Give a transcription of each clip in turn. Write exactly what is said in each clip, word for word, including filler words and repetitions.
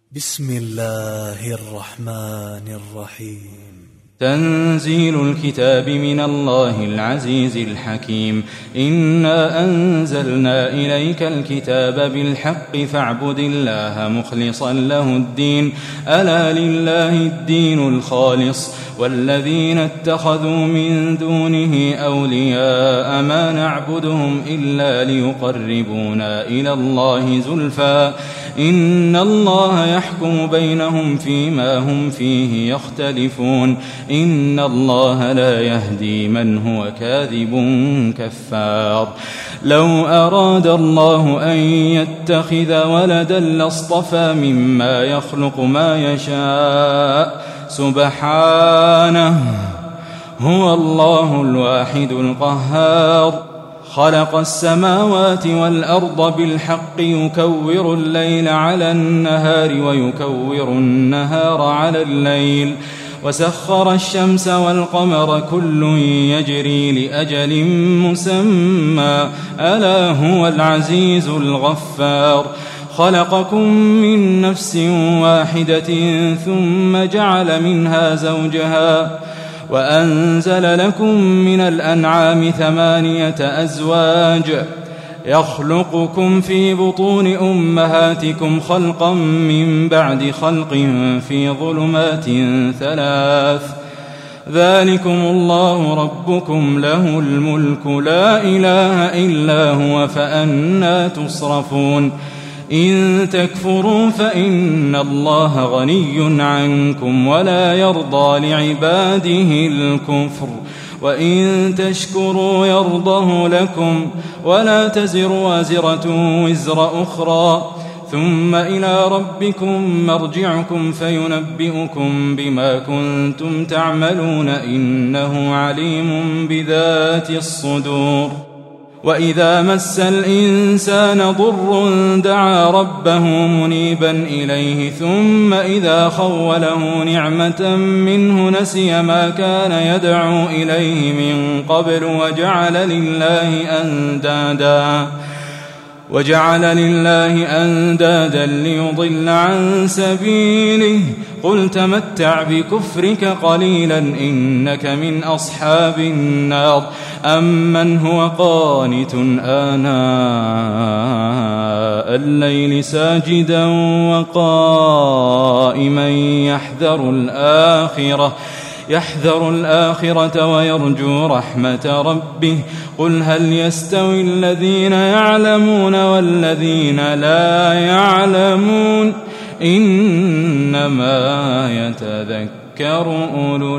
بسم الله الرحمن الرحيم. تنزيل الكتاب من الله العزيز الحكيم. إنا أنزلنا إليك الكتاب بالحق فاعبد الله مخلصا له الدين، ألا لله الدين الخالص، والذين اتخذوا من دونه أولياء ما نعبدهم إلا ليقربونا إلى الله زلفى إن الله يحكم بينهم فيما هم فيه يختلفون، إن الله لا يهدي من هو كاذب كفار. لو أراد الله أن يتخذ ولدا لاصطفى مما يخلق ما يشاء، سبحانه، هو الله الواحد القهار. خلق السماوات والأرض بالحق يكور الليل على النهار ويكور النهار على الليل، وسخر الشمس والقمر كل يجري لأجل مسمى، ألا هو العزيز الغفار. خلقكم من نفس واحدة ثم جعل منها زوجها وأنزل لكم من الأنعام ثمانية أزواج يخلقكم في بطون أمهاتكم خلقا من بعد خلق في ظلمات ثلاث، ذلكم الله ربكم له الملك لا إله إلا هو فأنى تصرفون. إن تكفروا فإن الله غني عنكم ولا يرضى لعباده الكفر، وإن تشكروا يرضه لكم، ولا تزر وازرة وزر أخرى، ثم إلى ربكم مرجعكم فينبئكم بما كنتم تعملون، إنه عليم بذات الصدور. وإذا مس الإنسان ضر دعا ربه منيبا إليه، ثم إذا خوله نعمة منه نسي ما كان يدعو إليه من قبل وجعل لله أندادا وجعل لله أندادا ليضل عن سبيله. قل تمتع بكفرك قليلا إنك من أصحاب النار. أمن هو قانت آناء الليل ساجدا وقائما يحذر الآخرة يحذر الآخرة ويرجو رحمة ربه. قل هل يستوي الذين يعلمون والذين لا يعلمون، إنما يتذكر أولو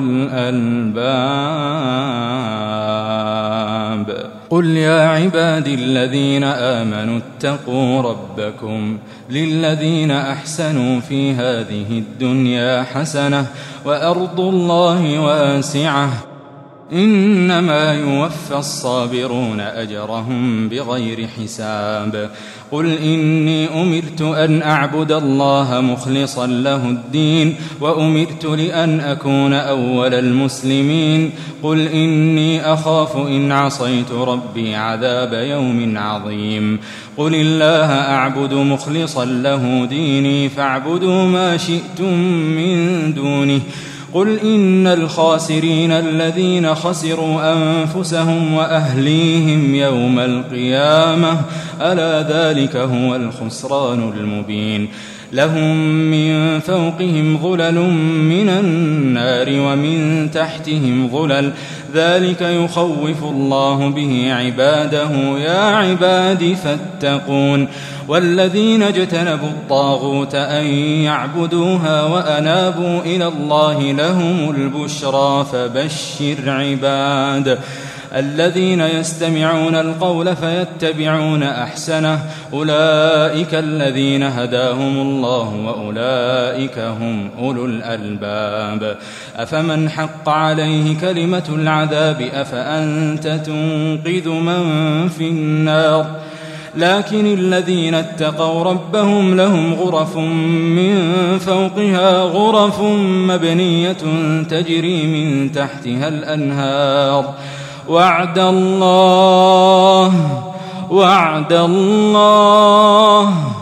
الألباب. قل يا عبادي الذين آمنوا اتقوا ربكم، للذين أحسنوا في هذه الدنيا حسنة وأرض الله واسعة، إنما يوفى الصابرون أجرهم بغير حساب. قل إني أمرت أن أعبد الله مخلصا له الدين، وأمرت لأن أكون أول المسلمين. قل إني أخاف إن عصيت ربي عذاب يوم عظيم. قل الله أعبد مخلصا له ديني فاعبدوا ما شئتم من دونه. قل إن الخاسرين الذين خسروا أنفسهم وأهليهم يوم القيامة، ألا ذلك هو الخسران المبين. لهم من فوقهم ظلل من النار ومن تحتهم ظلل، ذلك يخوف الله به عباده، يا عباد فاتقون. والذين اجتنبوا الطاغوت أن يعبدوها وأنابوا إلى الله لهم البشرى، فبشر عباد الذين يستمعون القول فيتبعون أحسنه، أولئك الذين هداهم الله وأولئك هم أولو الألباب. أفمن حق عليه كلمة العذاب أفأنت تنقذ من في النار؟ لكن الذين اتقوا ربهم لهم غرف من فوقها غرف مبنية تجري من تحتها الأنهار. وعد الله وعد الله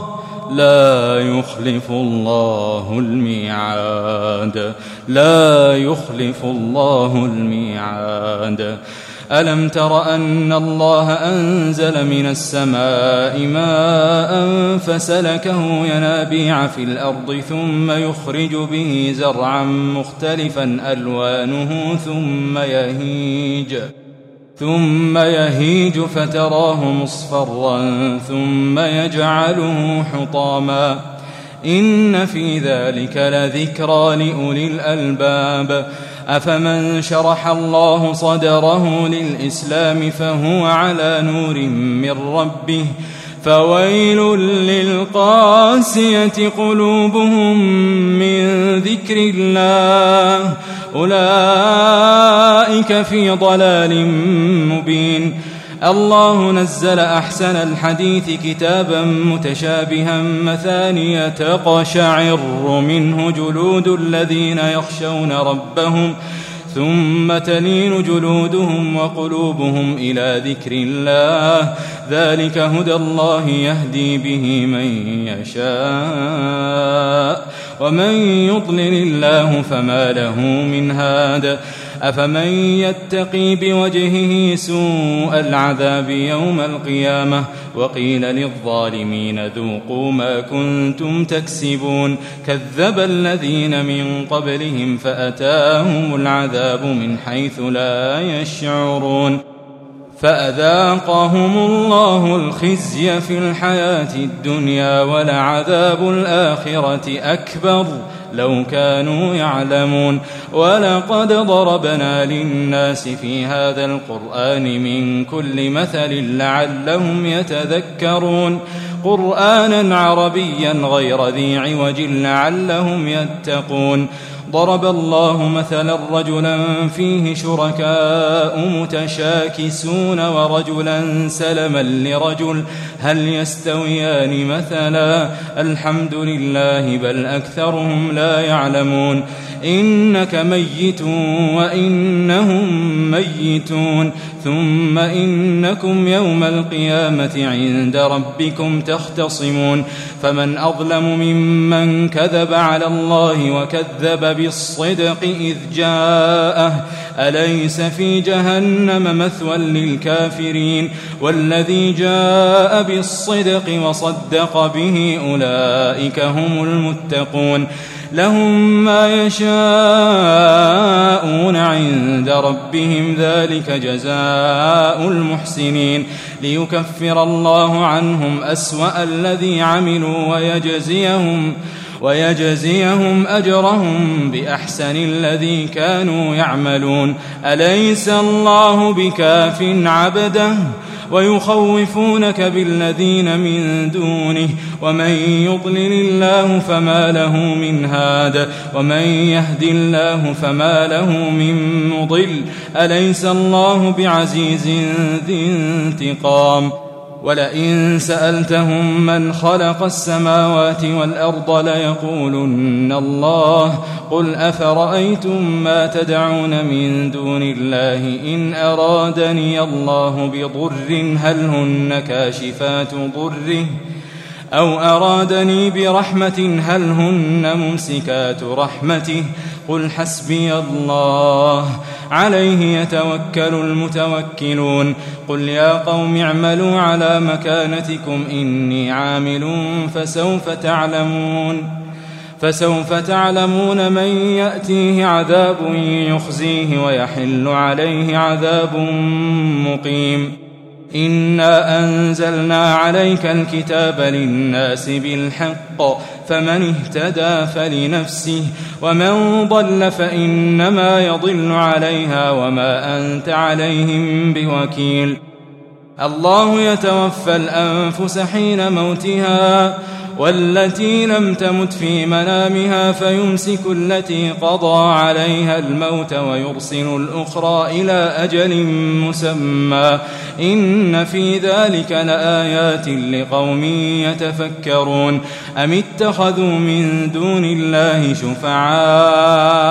لا يخلف الله الميعاد لا يخلف الله الميعاد. ألم تر أن الله أنزل من السماء ماء فسلكه ينابيع في الأرض ثم يخرج به زرعا مختلفا ألوانه ثم يهيج ثم يهيج فتراه مصفرا ثم يجعله حطاما إن في ذلك لذكرى لأولي الألباب. أفمن شرح الله صدره للإسلام فهو على نور من ربه فويل للقاسية قلوبهم من ذكر الله أولئك في ضلال مبين. الله نزل أحسن الحديث كتابا متشابها مثانية تقشعر منه جلود الذين يخشون ربهم ثم تلين جلودهم وقلوبهم إلى ذكر الله ذلك هدى الله يهدي به من يشاء ومن يضلل الله فما له من هاد. أفمن يتقي بوجهه سوء العذاب يوم القيامة وقيل للظالمين ذوقوا ما كنتم تكسبون كذب الذين من قبلهم فأتاهم العذاب من حيث لا يشعرون فأذاقهم الله الخزي في الحياة الدنيا ولعذاب الآخرة أكبر لو كانوا يعلمون. ولقد ضربنا للناس في هذا القرآن من كل مثل لعلهم يتذكرون قرآنا عربيا غير ذي عوج لعلهم يتقون. ضرب الله مثلا رجلا فيه شركاء متشاكسون ورجلا سلما لرجل هل يستويان مثلا الحمد لله بل أكثرهم لا يعلمون. إنك ميت وإنهم ميتون ثم إنكم يوم القيامة عند ربكم تختصمون. فمن أظلم ممن كذب على الله وكذب بالصدق إذ جاءه أليس في جهنم مثوى للكافرين والذي جاء بالصدق وصدق به أولئك هم المتقون. لهم ما يشاءون عند ربهم ذلك جزاء المحسنين ليكفر الله عنهم أسوأ الذي عملوا ويجزيهم ويجزيهم أجرهم بأحسن الذي كانوا يعملون. أليس الله بكاف عبده ويخوفونك بالذين من دونه ومن يضلل الله فما له من هاد ومن يهد الله فما له من مضل. أليس الله بعزيز ذي انتقام. ولئن سألتهم من خلق السماوات والأرض ليقولن الله قل أفرأيتم ما تدعون من دون الله إن أرادني الله بضر هل هن كاشفات ضره أو أرادني برحمة هل هن ممسكات رحمته قل حسبي الله عليه يتوكل المتوكلون. قل يا قوم اعملوا على مكانتكم إني عامل فسوف تعلمون فسوف تعلمون من يأتيه عذاب يخزيه ويحل عليه عذاب مقيم. إنا أنزلنا عليك الكتاب للناس بالحق فمن اهتدى فلنفسه ومن ضل فإنما يضل عليها وما أنت عليهم بوكيل. الله يتوفى الأنفس حين موتها والتي لم تمت في منامها فيمسك التي قضى عليها الموت ويرسل الأخرى إلى أجل مسمى إن في ذلك لآيات لقوم يتفكرون. أم اتخذوا من دون الله شفعاء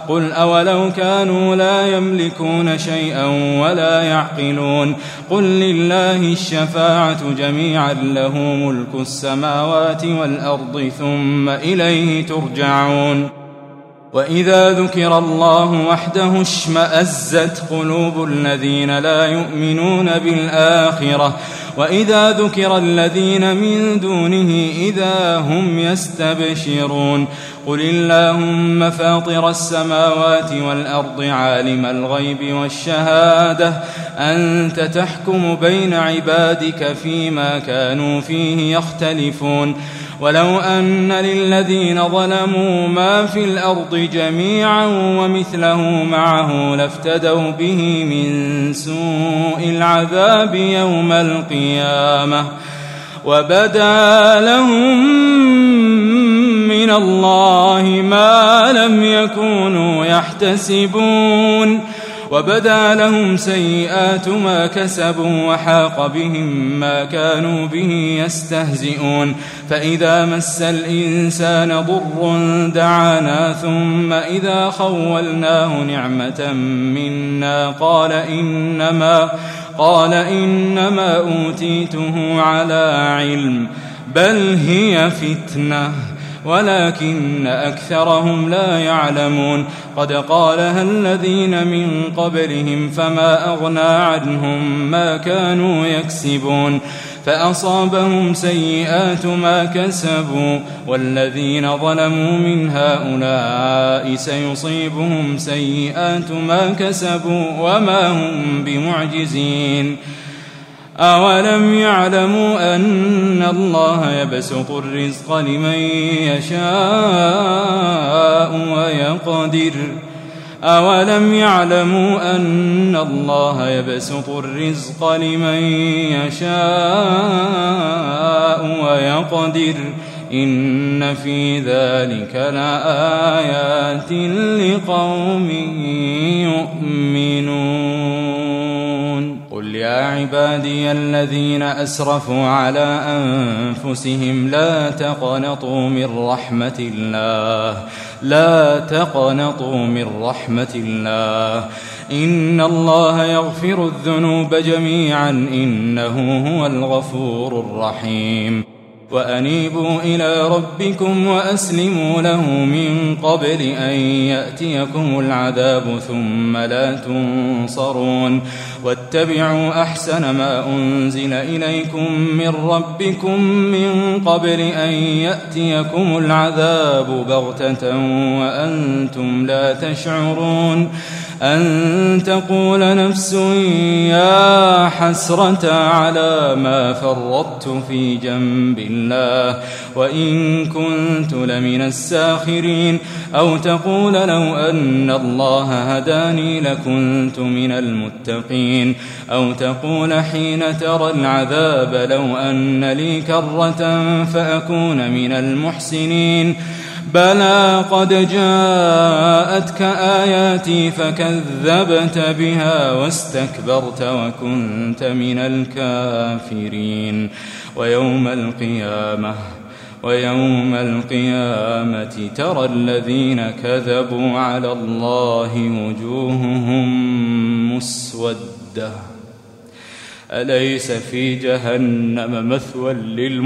قل أولو كانوا لا يملكون شيئا ولا يعقلون قل لله الشفاعة جميعا له ملك السماوات والأرض ثم إليه ترجعون وإذا ذكر الله وحده اشمأزت قلوب الذين لا يؤمنون بالآخرة وإذا ذكر الذين من دونه إذا هم يستبشرون قل اللهم فاطر السماوات والأرض عالم الغيب والشهادة أنت تحكم بين عبادك فيما كانوا فيه يختلفون ولو أن للذين ظلموا ما في الأرض جميعا ومثله معه لافتدوا به من سوء العذاب يوم القيامة وبدا لهم من الله ما لم يكونوا يحتسبون وبدا لهم سيئات ما كسبوا وحاق بهم ما كانوا به يستهزئون فإذا مس الإنسان ضر دعانا ثم إذا خولناه نعمة منا قال إنما قال إنما أوتيته على علم بل هي فتنة ولكن أكثرهم لا يعلمون قد قالها الذين من قبلهم فما أغنى عنهم ما كانوا يكسبون فأصابهم سيئات ما كسبوا والذين ظلموا من هؤلاء سيصيبهم سيئات ما كسبوا وما هم بمعجزين أولم يعلموا أن الله يبسط الرزق لمن يشاء ويقدر أولم يعلموا أن الله يبسط الرزق لمن يشاء ويقدر إن في ذلك لآيات لقوم يؤمنون قل يا عبادي الذين أسرفوا على أنفسهم لا تقنطوا من رحمة الله لا تقنطوا من رحمة الله إن الله يغفر الذنوب جميعا إنه هو الغفور الرحيم وأنيبوا إلى ربكم وأسلموا له من قبل أن يأتيكم العذاب ثم لا تنصرون واتبعوا أحسن ما أنزل إليكم من ربكم من قبل أن يأتيكم العذاب بغتة وأنتم لا تشعرون أن تقول نفس يا حسرة على ما فرطت في جنب الله وإن كنت لمن الساخرين أو تقول لو أن الله هداني لكنت من المتقين أو تقول حين ترى العذاب لو أن لي كرة فأكون من المحسنين بلى قد جاءتك آياتي فكذبت بها واستكبرت وكنت من الكافرين ويوم القيامة ويوم القيامة ترى الذين كذبوا على الله وجوههم مسودة أليس في جهنم مثوى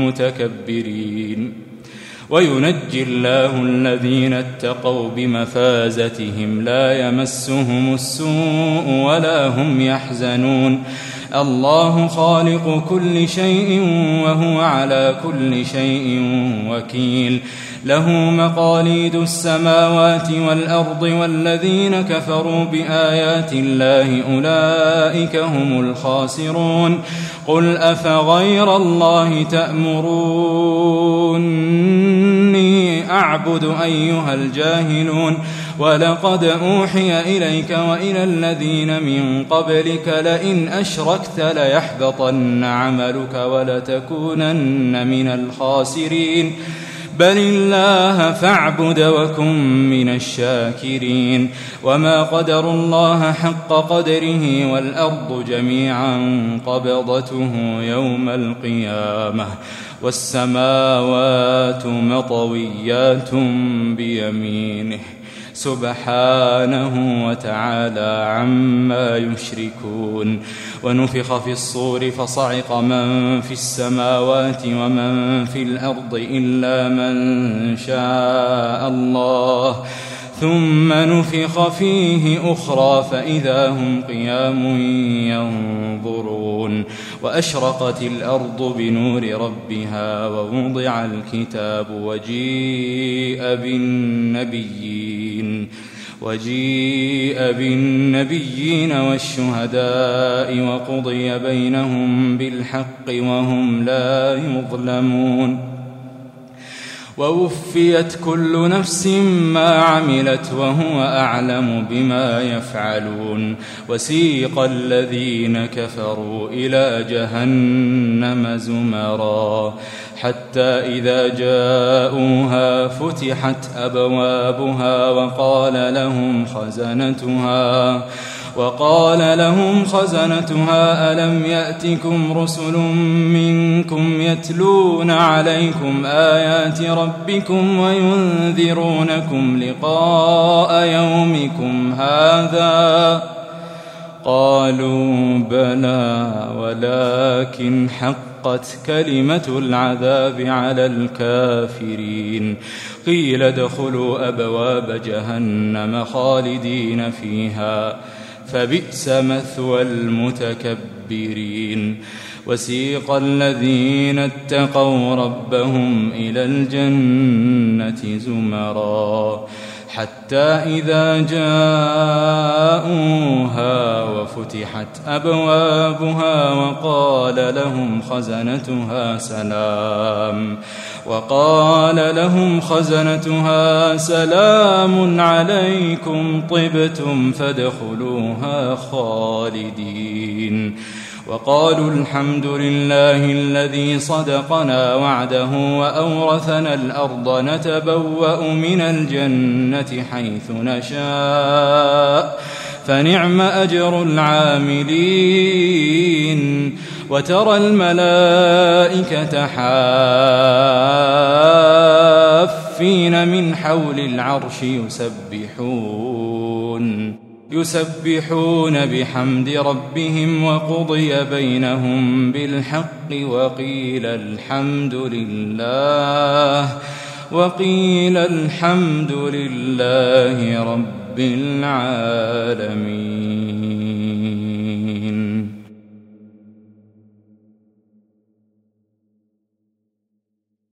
للمتكبرين وينجي الله الذين اتقوا بمفازتهم لا يمسهم السوء ولا هم يحزنون الله خالق كل شيء وهو على كل شيء وكيل له مقاليد السماوات والأرض والذين كفروا بآيات الله أولئك هم الخاسرون قل أفغير الله تأمروني أعبد أيها الجاهلون ولقد أوحي إليك وإلى الذين من قبلك لئن أشركت ليحبطن عملك ولتكونن من الخاسرين بل الله فاعبد وكن من الشاكرين وما قدروا الله حق قدره والأرض جميعا قبضته يوم القيامة والسماوات مطويات بيمينه سبحانه وتعالى عما يشركون. ونفخ في الصور فصعق من في السماوات ومن في الأرض إلا من شاء الله ثم نفخ فيه أخرى فإذا هم قيام ينظرون. وأشرقت الأرض بنور ربها ووضع الكتاب وجيء بالنبيين وجيء بالنبيين والشهداء وقضي بينهم بالحق وهم لا يظلمون. ووفيت كل نفس ما عملت وهو أعلم بما يفعلون. وسيق الذين كفروا إلى جهنم زمرا حتى إذا جاءوها فتحت أبوابها وقال لهم خزنتها وقال لهم خزنتها ألم يأتكم رسل منكم يتلون عليكم آيات ربكم وينذرونكم لقاء يومكم هذا قالوا بلى ولكن حقت كلمة العذاب على الكافرين. قيل ادخلوا أبواب جهنم خالدين فيها فبئس مثوى المتكبرين. وسيق الذين اتقوا ربهم إلى الجنة زمرا حتى إذا جاءوها وفتحت أبوابها وقال لهم خزنتها سلام وقال لهم خزنتها سلام عليكم طبتم فادخلوها خالدين. وقالوا الحمد لله الذي صدقنا وعده وأورثنا الأرض نتبوأ من الجنة حيث نشاء فنعم أجر العاملين. وترى الملائكة حافين من حول العرش يسبحون يسبحون بحمد ربهم وقضي بينهم بالحق وقيل الحمد لله وقيل الحمد لله رب العالمين.